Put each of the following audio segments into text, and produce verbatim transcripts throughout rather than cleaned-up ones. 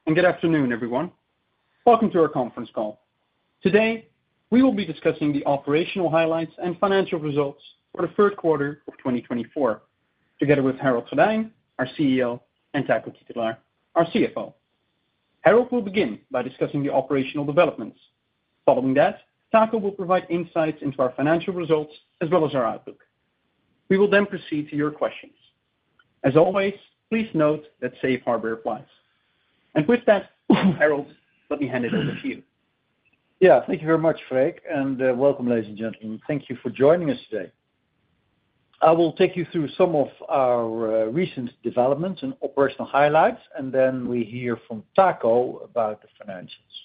and good afternoon, everyone. Welcome to our conference call. Today, we will be discussing the operational highlights and financial results for the third quarter of twenty twenty-four, together with Harold Goddijn, our C E O, and Taco Titulaer, our C F O. Harold will begin by discussing the operational developments. Following that, Taco will provide insights into our financial results as well as our outlook. We will then proceed to your questions. As always, please note that Safe Harbor applies. And with that, Harold, let me hand it over to you. Yeah, thank you very much, Freek, and uh, welcome, ladies and gentlemen. Thank you for joining us today. I will take you through some of our uh, recent developments and operational highlights, and then we hear from Taco about the financials.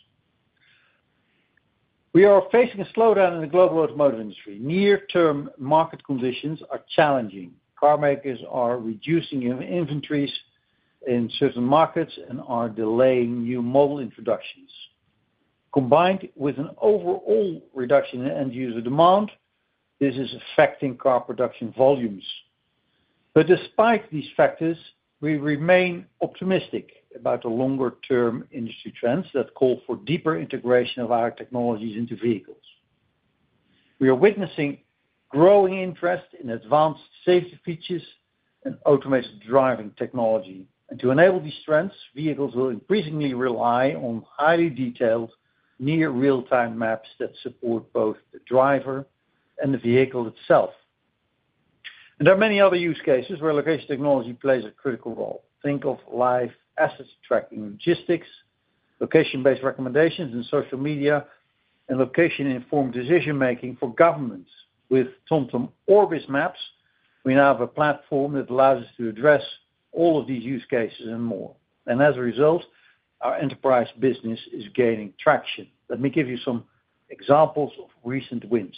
We are facing a slowdown in the global automotive industry. Near-term market conditions are challenging. Car makers are reducing inventories in certain markets and are delaying new model introductions. Combined with an overall reduction in end-user demand, this is affecting car production volumes. But despite these factors, we remain optimistic about the longer-term industry trends that call for deeper integration of our technologies into vehicles. We are witnessing growing interest in advanced safety features and automated driving technology. And to enable these trends, vehicles will increasingly rely on highly detailed, near real-time maps that support both the driver and the vehicle itself. And there are many other use cases where location technology plays a critical role. Think of live asset tracking logistics, location-based recommendations in social media, and location-informed decision-making for governments. With TomTom Orbis Maps, we now have a platform that allows us to address all of these use cases and more. And as a result, our enterprise business is gaining traction. Let me give you some examples of recent wins.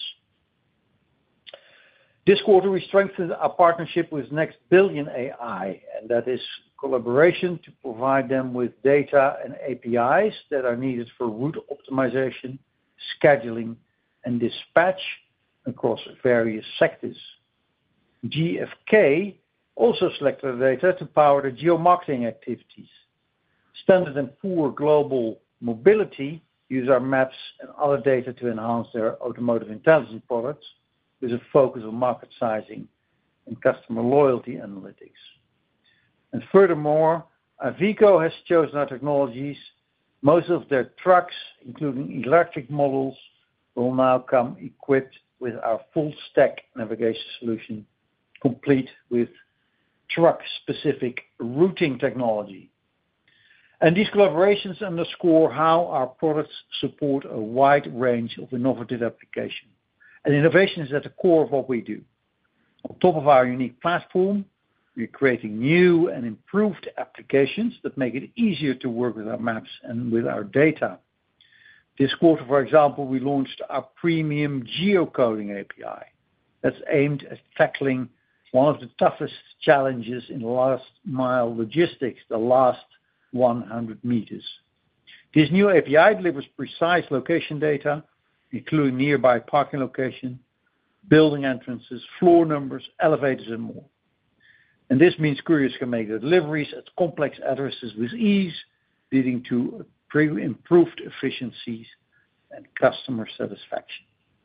This quarter, we strengthened our partnership with Next Billion A I, and that is collaboration to provide them with data and A P Is that are needed for route optimization, scheduling, and dispatch across various sectors. G F K also selected the data to power the geomarketing activities. Standard and Poor Global Mobility use our maps and other data to enhance their automotive intelligence products with a focus on market sizing and customer loyalty analytics. And furthermore, Iveco has chosen our technologies. Most of their trucks, including electric models, will now come equipped with our full stack navigation solution, complete with truck-specific routing technology. And these collaborations underscore how our products support a wide range of innovative applications. And innovation is at the core of what we do. On top of our unique platform, we're creating new and improved applications that make it easier to work with our maps and with our data. This quarter, for example, we launched our premium geocoding A P I that's aimed at tackling one of the toughest challenges in last mile logistics, the last one hundred meters. This new A P I delivers precise location data, including nearby parking location, building entrances, floor numbers, elevators, and more. And this means couriers can make their deliveries at complex addresses with ease, leading to improved efficiencies and customer satisfaction.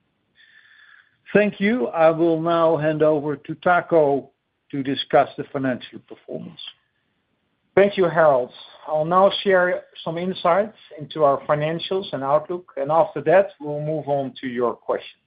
Thank you. I will now hand over to Taco to discuss the financial performance. Thank you, Harold. I'll now share some insights into our financials and outlook, and after that, we'll move on to your questions.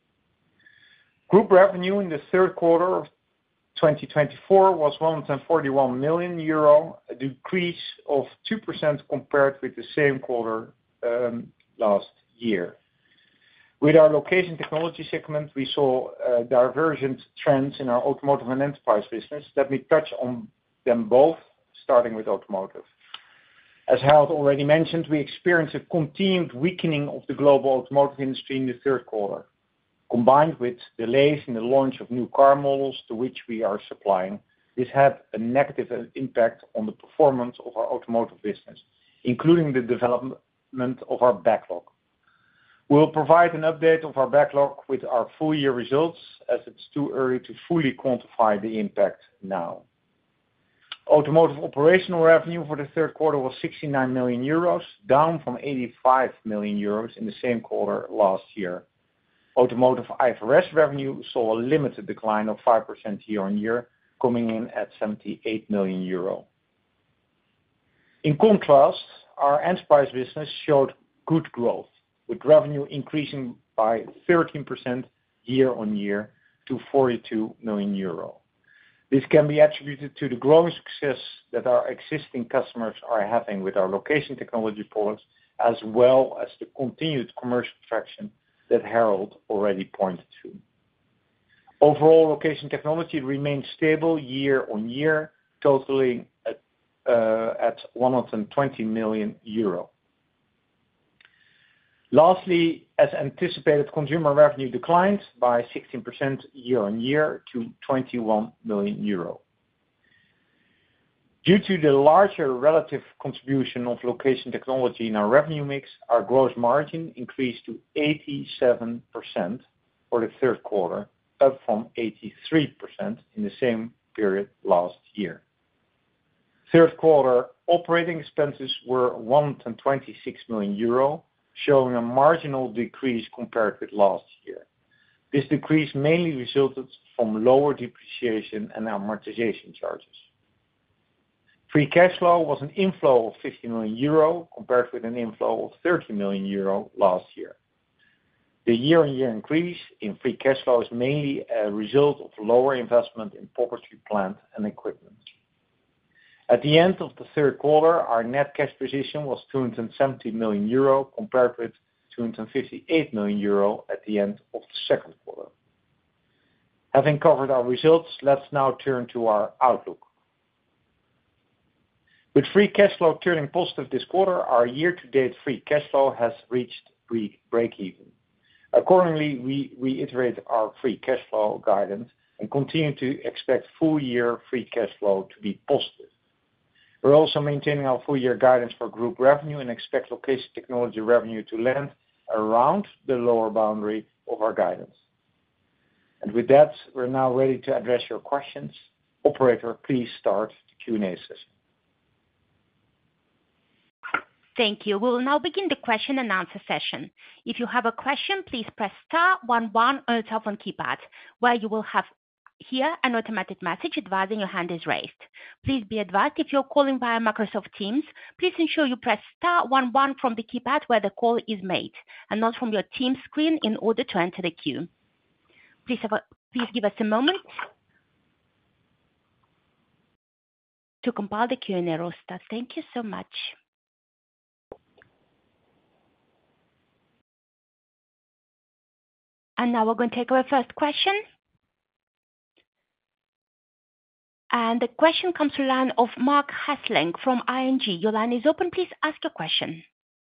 Group revenue in the third quarter of twenty twenty-four was one hundred forty-one million euro, a decrease of two percent compared with the same quarter um, last year. With our location technology segment, we saw uh, divergent trends in our automotive and enterprise business. Let me touch on them both, starting with automotive. As Harold already mentioned, we experienced a continued weakening of the global automotive industry in the third quarter. Combined with delays in the launch of new car models to which we are supplying, this had a negative impact on the performance of our automotive business, including the development of our backlog. We'll provide an update of our backlog with our full year results, as it's too early to fully quantify the impact now. Automotive operational revenue for the third quarter was sixty-nine million euros, down from eighty-five million euros in the same quarter last year. Automotive I F R S revenue saw a limited decline of five percent year-on-year, coming in at seventy-eight million euro. In contrast, our enterprise business showed good growth, with revenue increasing by thirteen percent year-on-year to forty-two million euro. This can be attributed to the growing success that our existing customers are having with our location technology products, as well as the continued commercial traction that Harold already pointed to. Overall, location technology remained stable year-on-year, totaling at, uh, at one hundred twenty million euro. Lastly, as anticipated, consumer revenue declined by sixteen percent year-on-year to twenty-one million euro. Due to the larger relative contribution of location technology in our revenue mix, our gross margin increased to eighty-seven percent for the third quarter, up from eighty-three percent in the same period last year. Third quarter operating expenses were one hundred twenty-six million euro, showing a marginal decrease compared with last year. This decrease mainly resulted from lower depreciation and amortization charges. Free cash flow was an inflow of fifty million euro compared with an inflow of thirty million euro last year. The year-on-year increase in free cash flow is mainly a result of lower investment in property, plant, and equipment. At the end of the third quarter, our net cash position was two hundred seventy million euro compared with two hundred fifty-eight million euro at the end of the second quarter. Having covered our results, let's now turn to our outlook. With free cash flow turning positive this quarter, our year-to-date free cash flow has reached break-even. Accordingly, we reiterate our free cash flow guidance and continue to expect full-year free cash flow to be positive. We're also maintaining our full-year guidance for group revenue and expect location technology revenue to land around the lower boundary of our guidance. And with that, we're now ready to address your questions. Operator, please start the Q and A session. Thank you. We will now begin the question and answer session. If you have a question, please press star one one on your telephone keypad, where you will have here an automatic message advising your hand is raised. Please be advised if you're calling via Microsoft Teams, please ensure you press star one one from the keypad where the call is made, and not from your Teams screen in order to enter the queue. Please, have a, please give us a moment to compile the Q and A roster. Thank you so much. And now we're going to take our first question. And the question comes to the line of Marc Hesselink from I N G. Your line is open. Please ask your question.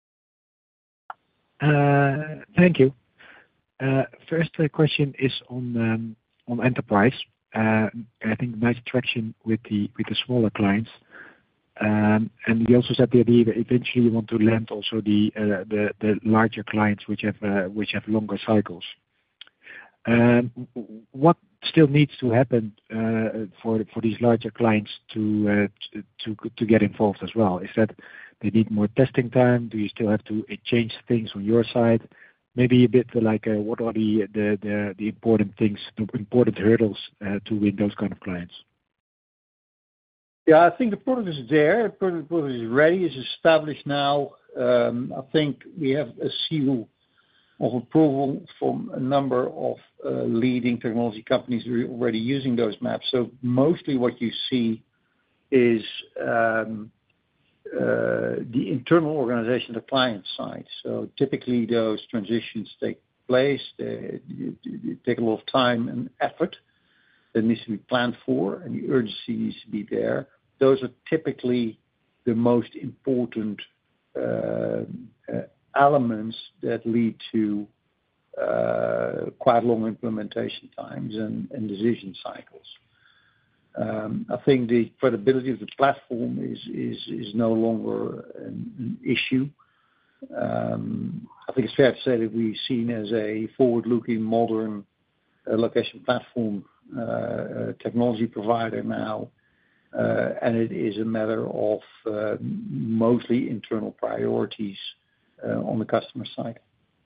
Uh, thank you. Uh, first uh, question is on um, on enterprise. Uh, I think nice traction with the with the smaller clients. Um, and you also said the idea that eventually you want to land also the uh, the the larger clients which have uh, which have longer cycles. Um, what still needs to happen uh, for for these larger clients to, uh, to to get involved as well? Is that they need more testing time? Do you still have to uh, change things on your side? Maybe a bit like uh, what are the, the the the important things, the important hurdles uh, to win those kind of clients? Yeah, I think the product is there. The product, product is ready. It's established now. Um, I think we have a seal of approval from a number of uh, leading technology companies who are already using those maps. So mostly what you see is um, uh, the internal organization, the client side. So typically those transitions take place. They, they take a lot of time and effort that needs to be planned for, and the urgency needs to be there. Those are typically the most important uh, uh, elements that lead to uh, quite long implementation times and, and decision cycles. Um, I think the credibility of the platform is is, is no longer an, an issue. Um, I think it's fair to say that we're seen as a forward-looking, modern uh, location platform uh, uh, technology provider now. uh, and it is a matter of uh, mostly internal priorities uh, on the customer side.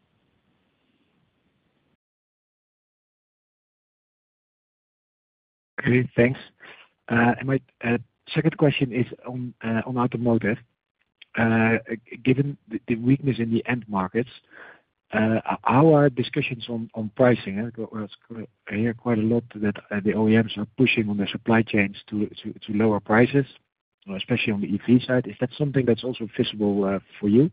Okay, thanks. Uh, and my uh, second question is on uh, on automotive. Uh, given the, the weakness in the end markets, uh, how are discussions on, on pricing? Eh? I hear quite a lot that uh, the O E Ms are pushing on their supply chains to, to, to lower prices, especially on the E V side. Is that something that's also visible uh, for you?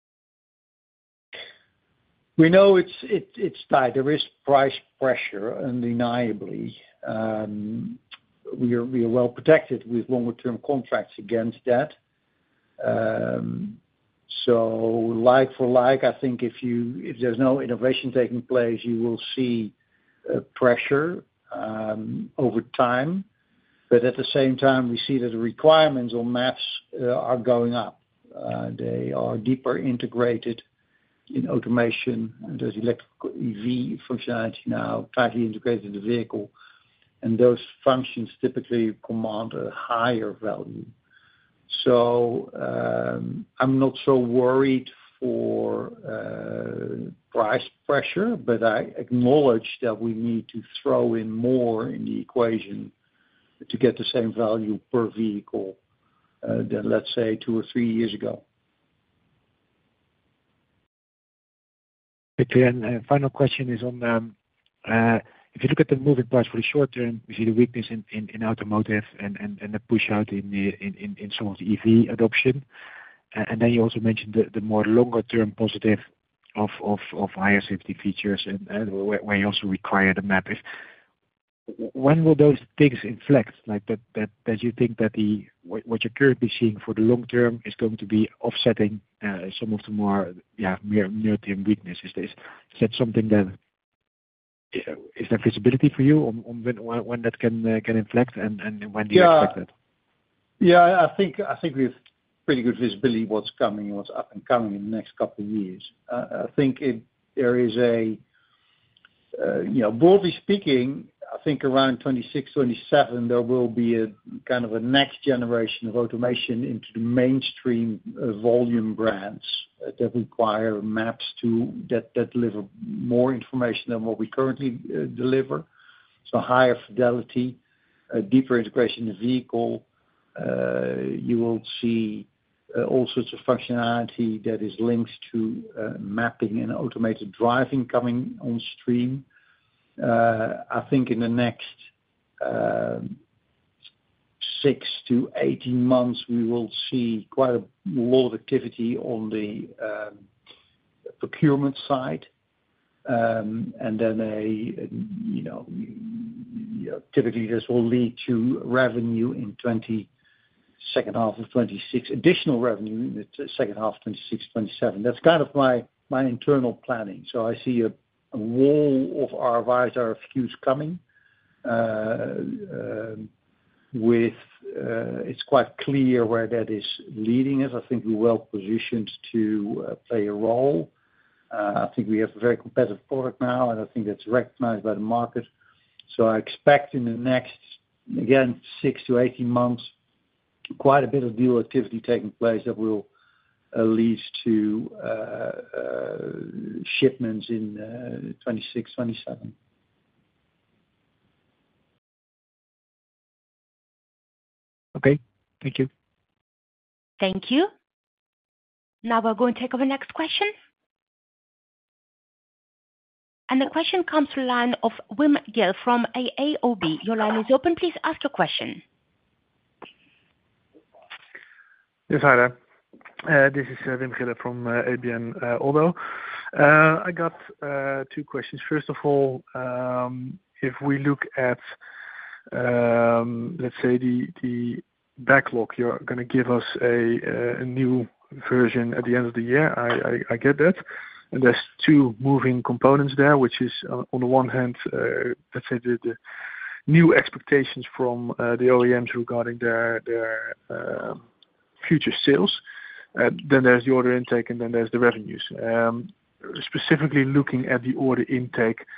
We know it's it, it's tight. There is price pressure, undeniably. Um, we are we are well protected with longer term contracts against that. Um, so like for like, I think if you if there's no innovation taking place, you will see uh, pressure um, over time. But at the same time, we see that the requirements on maps uh, are going up. Uh, they are deeper integrated in automation. There's electrical E V functionality now, tightly integrated in the vehicle, and those functions typically command a higher value. So um, I'm not so worried for uh, price pressure, but I acknowledge that we need to throw in more in the equation to get the same value per vehicle uh, than, let's say, two or three years ago. Okay, and uh, final question is on um, uh, if you look at the moving parts for the short term, we see the weakness in, in, in automotive and, and, and the push out in, the, in, in, in some of the E V adoption. Uh, and then you also mentioned the, the more longer term positive of, of, of higher safety features and uh, where, where you also require the map. If, when will those things inflect? Like that, that, that you think that the what, what you're currently seeing for the long term is going to be offsetting uh, some of the more yeah near, near term weakness? Is this is that something that is there visibility for you on, on when, when that can uh, can inflect, and, and when do you yeah, expect that? Yeah, I think I think we have pretty good visibility what's coming, what's up and coming in the next couple of years. Uh, I think it, there is a uh, you know broadly speaking, I think around twenty-six, twenty-seven there will be a kind of a next generation of automation into the mainstream uh, volume brands uh, that require maps to that, that deliver more information than what we currently uh, deliver. So higher fidelity, uh, deeper integration in the vehicle. Uh, you will see uh, all sorts of functionality that is linked to uh, mapping and automated driving coming on stream. Uh, I think in the next uh, six to eighteen months, we will see quite a lot of activity on the um, procurement side. Um, and then a, a you know, you know, typically this will lead to revenue in twenty, second half of twenty-six, additional revenue in the second half of twenty-six, twenty-seven. That's kind of my, my internal planning. So I see a A wall of R F Is, R F Qs coming. Uh, um, with uh, it's quite clear where that is leading us. I think we're well positioned to uh, play a role. Uh, I think we have a very competitive product now, and I think that's recognized by the market. So I expect in the next, again, six to eighteen months, quite a bit of deal activity taking place that will Uh, leads to uh, uh, shipments in uh, twenty-six, twenty-seven. Okay, thank you. Thank you. Now we're going to take our next question. And the question comes to the line of Wim Gille from A A O B. Your line is open. Please ask your question. Yes, hi there. Uh, this is uh, Wim Gille from uh, A B N uh, AMRO. Uh, I got uh, two questions. First of all, um, if we look at, um, let's say, the the backlog, you're going to give us a, a new version at the end of the year. I, I, I get that. And there's two moving components there, which is, uh, on the one hand, uh, let's say, the, the new expectations from uh, the O E Ms regarding their, their uh, future sales. Uh, then there's the order intake, and then there's the revenues. Um, specifically looking at the order intake,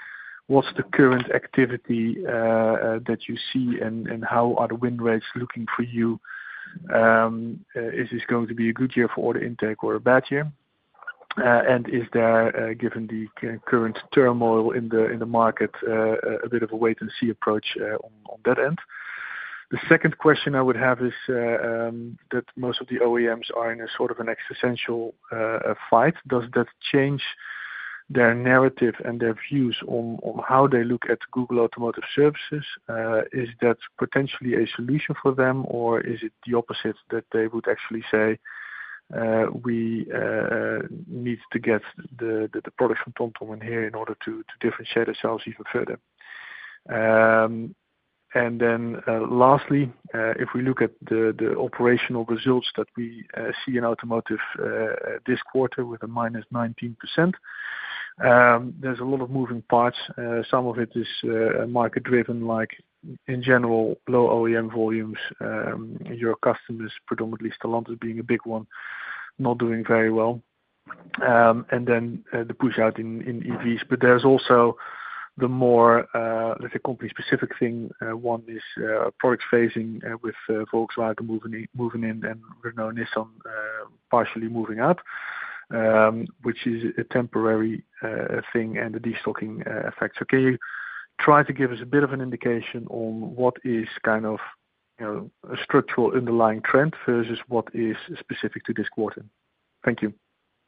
what's the current activity that you see, and how are the win rates looking for you? Um, is this going to be a good year for order intake or a bad year? And is there, given the current turmoil in the in the market, a bit of a wait and see approach on on that end? The second question I would have is um, that most of the O E Ms are in a sort of an existential uh, fight. Does that change their narrative and their views on, on how they look at Google Automotive Services? Uh, is that potentially a solution for them, or is it the opposite, that they would actually say, uh, we uh, need to get the, the, the products from TomTom in here in order to, to differentiate ourselves even further? Um, And then uh, lastly, uh, if we look at the, the operational results that we uh, see in automotive uh, this quarter with a minus nineteen percent, um, there's a lot of moving parts. Uh, some of it is uh, market driven, like in general low O E M volumes. Um, your customers, predominantly Stellantis being a big one, not doing very well. Um, and then uh, the push out in, in E Vs. But there's also the more, uh, let's say, company-specific thing. Uh, one is uh, product phasing uh, with uh, Volkswagen moving in, moving in and Renault Nissan uh, partially moving out, um, which is a temporary uh, thing, and the destocking uh, effect. So can you try to give us a bit of an indication on what is kind of, you know, a structural underlying trend versus what is specific to this quarter? Thank you.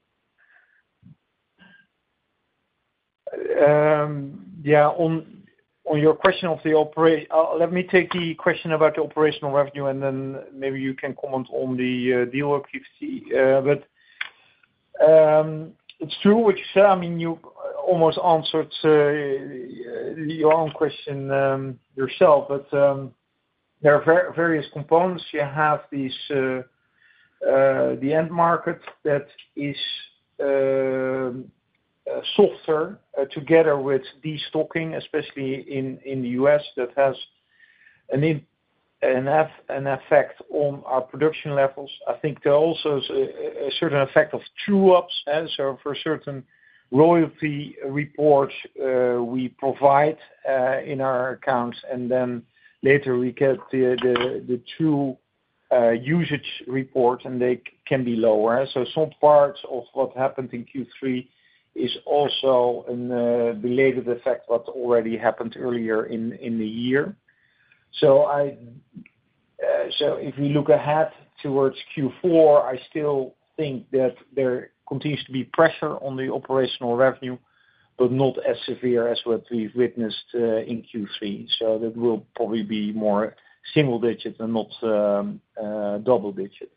Um, yeah, on on your question of the operation, uh, let me take the question about the operational revenue, and then maybe you can comment on the uh, deal activity. Uh, but um, it's true what you said. I mean, you almost answered uh, your own question um, yourself. But um, there are ver- various components. You have these uh, uh, the end market that is Uh, Uh, softer uh, together with destocking, especially in, in the U S, that has an in, an, eff- an effect on our production levels. I think there also is a, a certain effect of true-ups. Eh? So for certain royalty reports uh, we provide uh, in our accounts, and then later we get the the, the true uh, usage report, and they c- can be lower. Eh? So some parts of what happened in Q three is also a uh, belated effect what already happened earlier in, in the year. So I, uh, so if we look ahead towards Q four, I still think that there continues to be pressure on the operational revenue, but not as severe as what we've witnessed uh, in Q three. So that will probably be more single digit and not um, uh, double digit.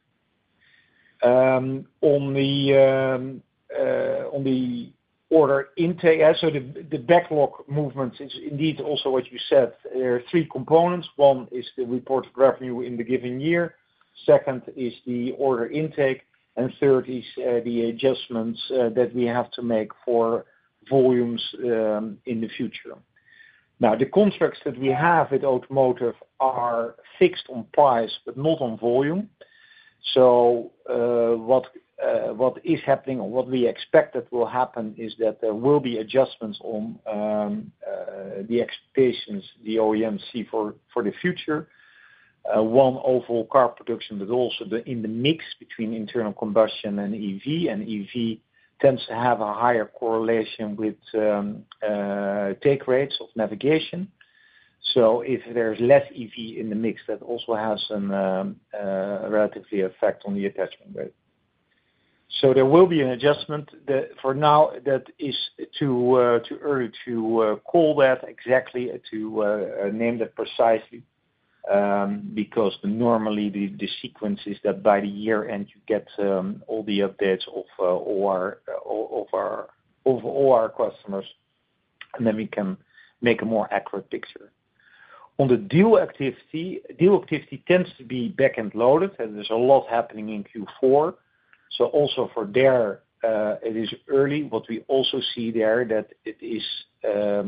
Um, on the um, Uh, on the order intake, uh, so the, the backlog movements is indeed also what you said. There are three components. One is the reported revenue in the given year. Second is the order intake. And third is uh, the adjustments uh, that we have to make for volumes um, in the future. Now, the contracts that we have with automotive are fixed on price, but not on volume. So uh, what Uh, what is happening, or what we expect that will happen, is that there will be adjustments on um, uh, the expectations the O E Ms see for, for the future. Uh, one, overall car production, but also the, in the mix between internal combustion and E V. And E V tends to have a higher correlation with um, uh, take rates of navigation. So if there's less E V in the mix, that also has a um, uh, relatively effect on the attachment rate. So there will be an adjustment. That for now, that is too uh, too early to uh, call that exactly, to uh, name that precisely, um, because the, normally the, the sequence is that by the year end you get um, all the updates of uh, all our uh, of our of all our customers, and then we can make a more accurate picture. On the deal activity, deal activity tends to be back end loaded, and there's a lot happening in Q four. So also for there, uh, it is early. What we also see there, that it is, um,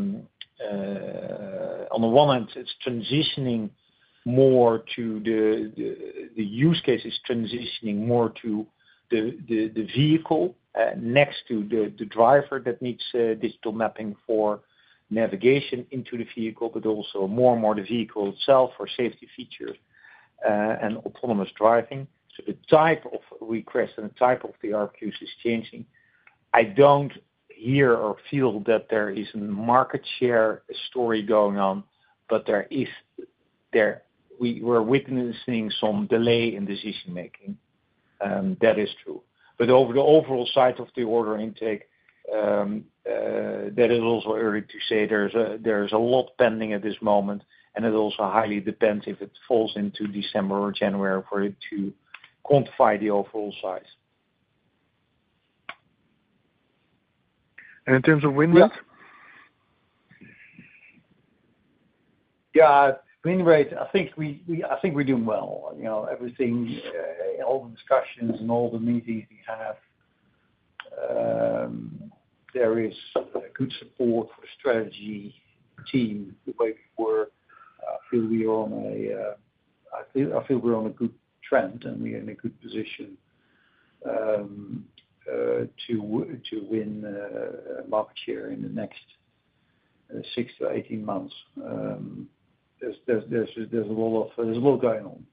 uh, on the one hand, it's transitioning more to the, the, the use case is transitioning more to the, the, the vehicle uh, next to the, the driver that needs uh, digital mapping for navigation into the vehicle, but also more and more the vehicle itself for safety features uh, and autonomous driving. So the type of request and the type of the R F Qs is changing. I don't hear or feel that there is a market share story going on, but there is there we were witnessing some delay in decision making. Um, that is true. But over the overall side of the order intake, um, uh, that is also early to say. There's a there's a lot pending at this moment, and it also highly depends if it falls into December or January for it to quantify the overall size. And in terms of win rate? Yeah, win rate. I think we, we I think we're doing well. You know, everything, uh, all the discussions and all the meetings we have. Um, there is uh, good support for the strategy team the way we were. I feel we are on a. Uh, I feel I feel we're on a good trend and we're in a good position um, uh, to to win uh, market share in the next uh, six to eighteen months. Um, there's there's there's there's a lot of there's a lot going on.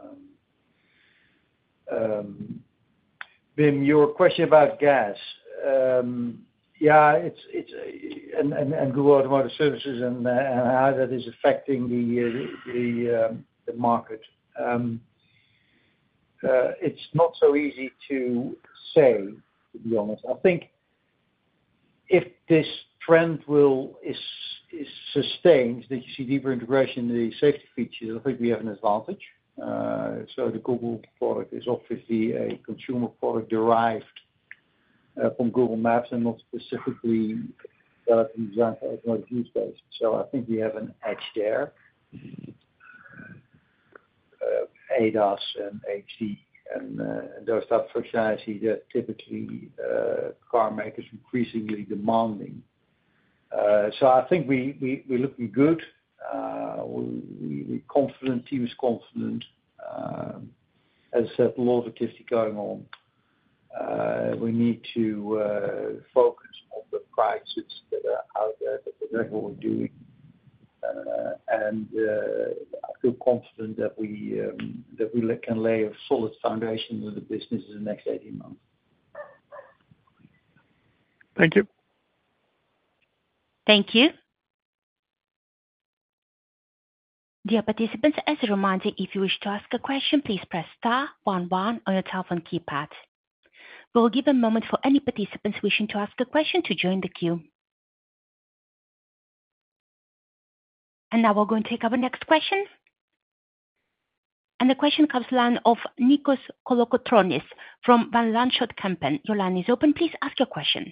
Um, um, Wim, your question about gas. Um, yeah, it's it's uh, and, and, and Google Automotive Services and, uh, and how that is affecting the uh, the um, the market. Um, uh, it's not so easy to say, to be honest. I think if this trend will is is sustained, that you see deeper integration in the safety features, I think we have an advantage. Uh, so the Google product is obviously a consumer product derived uh, from Google Maps and not specifically developed and designed for automotive use cases. So I think we have an edge there. Uh, A D A S and H D and uh, those type of functionality that typically uh, car makers increasingly demanding. Uh, so I think we, we, we're looking good. Uh, we, we're confident, team is confident. Um, as I said, a lot of activity going on. Uh, we need to uh, focus on the prices that are out there, that's what we're doing. Uh, and uh, I feel confident that we um, that we can lay a solid foundation of the business in the next eighteen months. Thank you. Thank you. Dear participants, as a reminder, if you wish to ask a question, please press star one one on your telephone keypad. We will give a moment for any participants wishing to ask a question to join the queue. And now we're going to take our next question. And the question comes to the line of Nikos Kolokotronis from Van Lanschot Kempen. Your line is open. Please ask your question.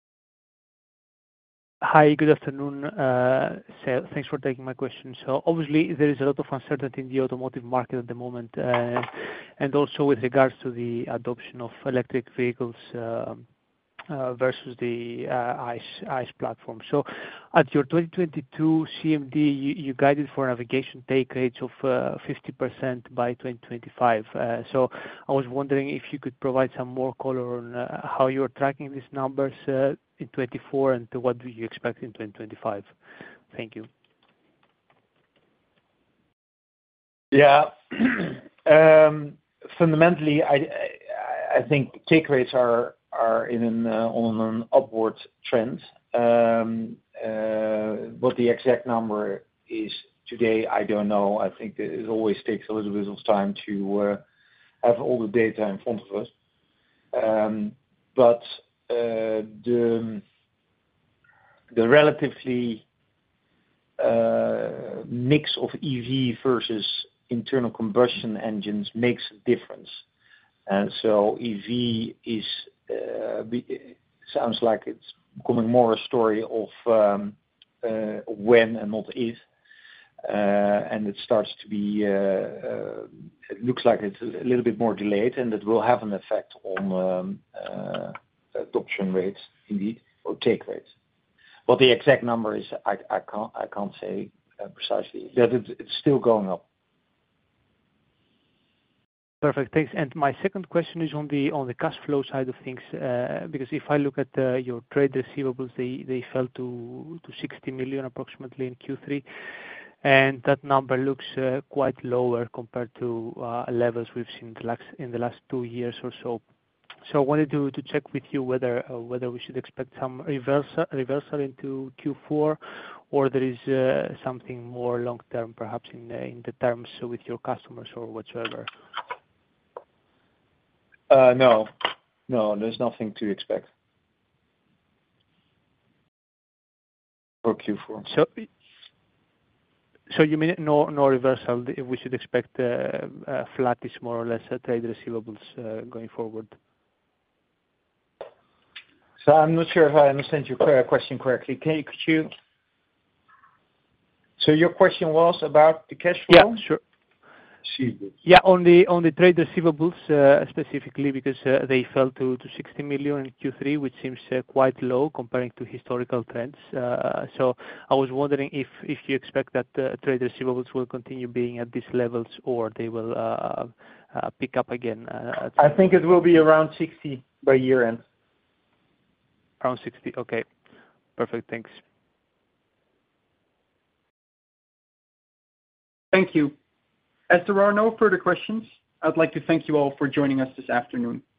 Hi, good afternoon. Uh, so thanks for taking my question. So obviously there is a lot of uncertainty in the automotive market at the moment, uh, and also with regards to the adoption of electric vehicles uh, uh, versus the uh, ICE, ICE platform. So at your twenty twenty-two C M D, you, you guided for navigation take rates of uh, fifty percent by twenty twenty-five. Uh, so I was wondering if you could provide some more color on uh, how you are tracking these numbers uh, in twenty-four and what do you expect in twenty twenty-five? Thank you. Yeah. um, fundamentally, I, I, I think take rates are are in an uh, on an upward trend. Um, uh, what the exact number is today, I don't know. I think that it always takes a little bit of time to uh, have all the data in front of us. Um, but uh, the the relatively uh, mix of E V versus internal combustion engines makes a difference. And so E V is uh, be, sounds like it's becoming more a story of um, uh, when and not if. Uh, and it starts to be, uh, uh, it looks like it's a little bit more delayed, and it will have an effect on um, uh, adoption rates, indeed, or take rates. What the exact number is, I, I can't, I can't say uh, precisely. That it, it's still going up. Perfect. Thanks. And my second question is on the on the cash flow side of things, uh, because if I look at uh, your trade receivables, they they fell to to sixty million approximately in Q three, and that number looks uh, quite lower compared to uh, levels we've seen in the last in the last two years or so. So I wanted to to check with you whether uh, whether we should expect some reversal reversal into Q four, or there is uh, something more long term, perhaps in uh, in the terms with your customers or whatsoever. Uh, no, no, there's nothing to expect for Q four. So, so you mean no, no reversal? We should expect uh, uh, flattish, more or less, uh, trade receivables uh, going forward. So I'm not sure if I understand your question correctly. Can you, could you? So your question was about the cash flow? Yeah, sure. Yeah, on the on the trade receivables uh, specifically, because uh, they fell to, to sixty million in Q three, which seems uh, quite low comparing to historical trends. Uh, so I was wondering if, if you expect that uh, trade receivables will continue being at these levels, or they will uh, uh, pick up again. Uh, I think it will be around sixty by year end. Around sixty. Okay, perfect. Thanks. Thank you. As there are no further questions, I'd like to thank you all for joining us this afternoon.